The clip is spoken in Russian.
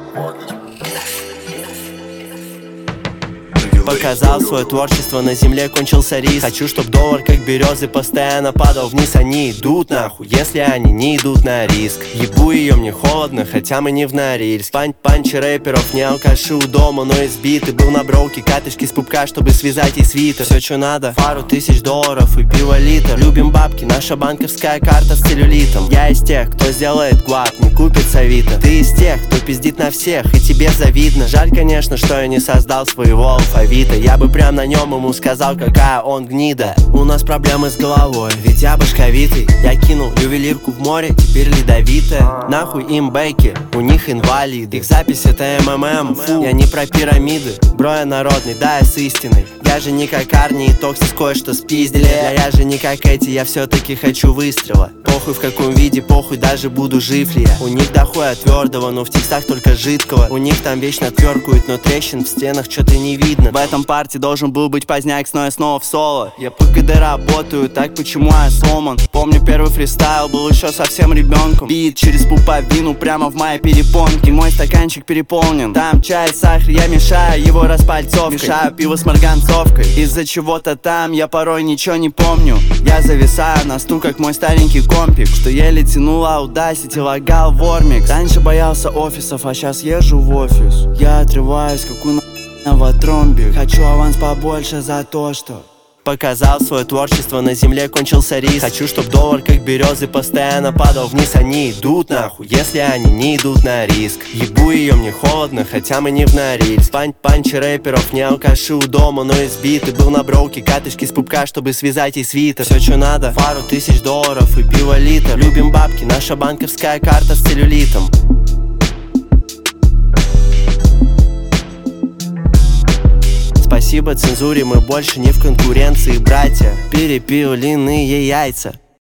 Показал свое творчество, на земле кончился риск. Хочу, чтоб доллар, как березы, постоянно падал вниз. Они идут нахуй, если они не идут на риск. Ебу ее, мне холодно, хотя мы не в Норильск. Панчи рэперов, не алкаши у дома, но избиты. Был на броуке, катышки с пупка, чтобы связать ей свитер. Все, что надо, пару тысяч долларов и пиво литр. Любим бабки, наша банковская карта с целлюлитом. Я из тех, кто сделает гуап, не купит с Авито. Ты из тех, кто пиздит на всех, и тебе завидно. Жаль, конечно, что я не создал своего алфавита. Я бы прям на нем ему сказал, какая он гнида. У нас проблемы с головой, ведь я башковитый. Я кинул ювелирку в море, теперь ледовитая. Нахуй им бейки, у них инвалиды. Их запись это МММ, я не про пирамиды. Бро, я народный, да, я с истиной. Я же не как Арни и Токсис кое-что спиздили. Я же не как эти, я все-таки хочу выстрела. Похуй в каком виде, похуй даже буду жив ли я. У них дохуя твердого, но в текстах только жидкого. У них там вечно тверкует, но трещин в стенах что-то не видно. В этом парте должен был быть поздняк, но я снова в соло. Я по КД работаю, так почему я сломан? Помню, первый фристайл был еще совсем ребенком. Бит через пуповину прямо в моей перепонке. Мой стаканчик переполнен, там чай, сахар, я мешаю его распальцовкой. Мешаю пиво с марганцовкой. Из-за чего-то там я порой ничего не помню. Я зависаю на стул, как мой старенький компик, что еле тянул Audacity, лагал Вормикс. Раньше боялся офисов, а сейчас езжу в офис. Я отрываюсь, как у тромбик. Хочу аванс побольше за то, что показал свое творчество, на земле кончился риск. Хочу, чтоб доллар, как березы, постоянно падал вниз. Они идут нахуй, если они не идут на риск. Ебу ее, мне холодно, хотя мы не в Норильск. Панчи рэперов, не алкаши у дома, но избиты. Был на броуке, катышки с пупка, чтобы связать ей свитер. Все, что надо, пару тысяч долларов и пиво литр. Любим бабки, наша банковская карта с целлюлитом. Спасибо цензуре, мы больше не в конкуренции, братья. Перепиленные яйца.